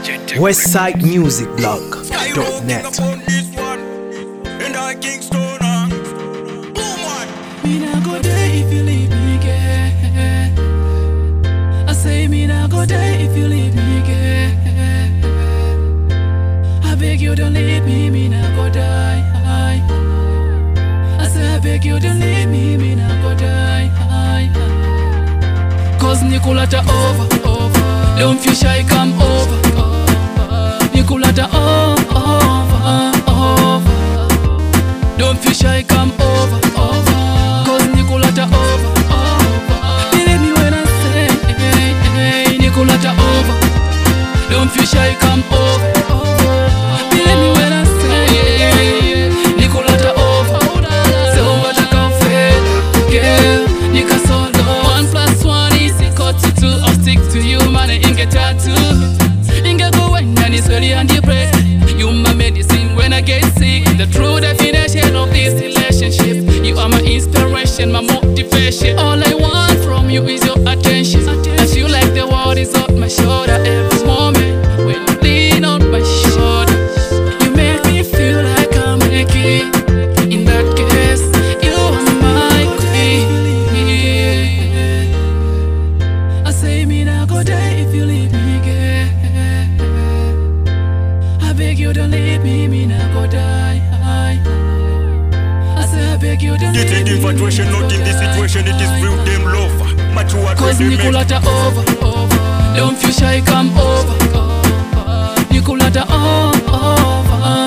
WestsideMusicBlog.net. Me nah go there if you leave me, girl. I say me nah go there if you leave me, girl. I beg you don't leave me, me nah go die. I say I beg you don't leave me, me nah go die. Cause Nicolata over. Don't feel shy, come over. Nicolata over. Don't feel shy, come over. Cause Nicolata over. Believe me when I say, Nicolata over. Don't feel shy, come over. Believe me when I say, Nicolata over. So what I can feel, girl, Nika solo. 1 + 1 is equal to 2. I'll stick to you, man, and get tattoo. Inga go when and it's early and you pray. You my medicine when I get sick. The true definition of this relationship. You are my inspiration, my motivation. All I want from you is your attention. I feel like the world is on my shoulder every moment. When you lean on my shoulder, you make me feel like I'm a king. In that case, you are my queen. I say me nah go die if you leave me, girl. I beg you don't leave me, me nah go die. I say I beg you don't leave me. It is infatuation, not in this situation. It is real them love. Cause Nicolata over. Don't feel shy, come over. Nicolata over.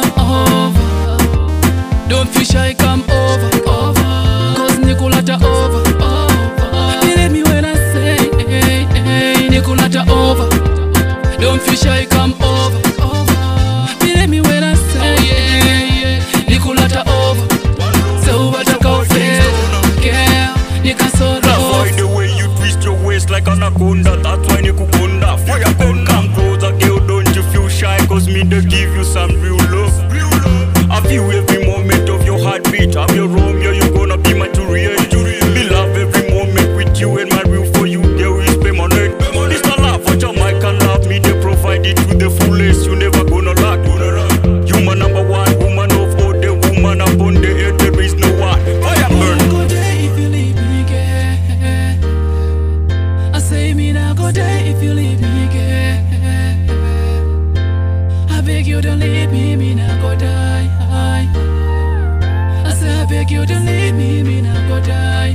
Don't feel shy, come over. Cause Nicolata over. Believe me when I say, Nicolata over. Don't feel shy, come over. Believe me when I say, Nicolata over. So what I call fair, girl, Nika solo. Why the way you twist your waist like anaconda? That's why Nikukunda. Fire gun, come closer, girl, don't you feel shy? Cause me to give you some real love. I feel every moment of your heartbeat. I'm your Romeo, you're gonna be my Juliet. Me love every moment with you and my real for you. Girl, is permanent. It's the love for Jamaican love. Me they provide it to the fullest. You never gonna lack. You my number one woman of all the woman upon the earth. There is no one. Fire burn. Go there if you leave me, girl. I say me nah go there if you leave me, girl. I beg you don't leave me, me nah go die. I say I beg you don't leave me, me nah go die.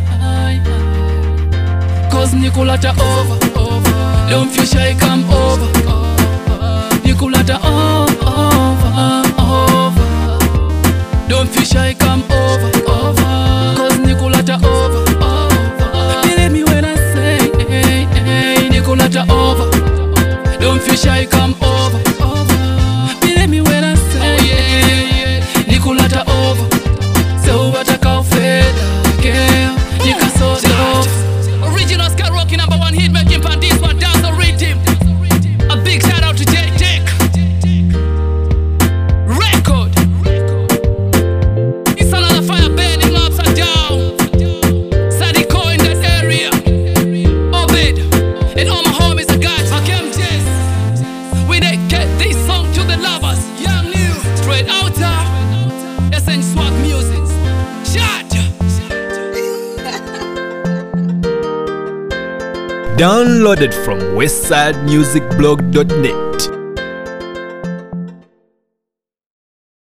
Cause Nicolata over. Don't feel shy, come over. Nicolata over. Don't feel shy, come over. Cause Nicolata over. Believe me when I say, Nicolata over. Don't feel shy, come over. Believe me when I say, Nicolata over. So what I call fair, girl, Nika solo. Original Skyrocky #1 hit making pan this one down the rhythm. A big shout out to J Tech Record. It's another fire burning upside down. Sadiko in that area. Obed and all my homies are guys. Hakem Jess. We dedicate this song to the lovers. Young new, straight outer. SN Swag Music. Shut. Downloaded from WestsideMusicBlog.net.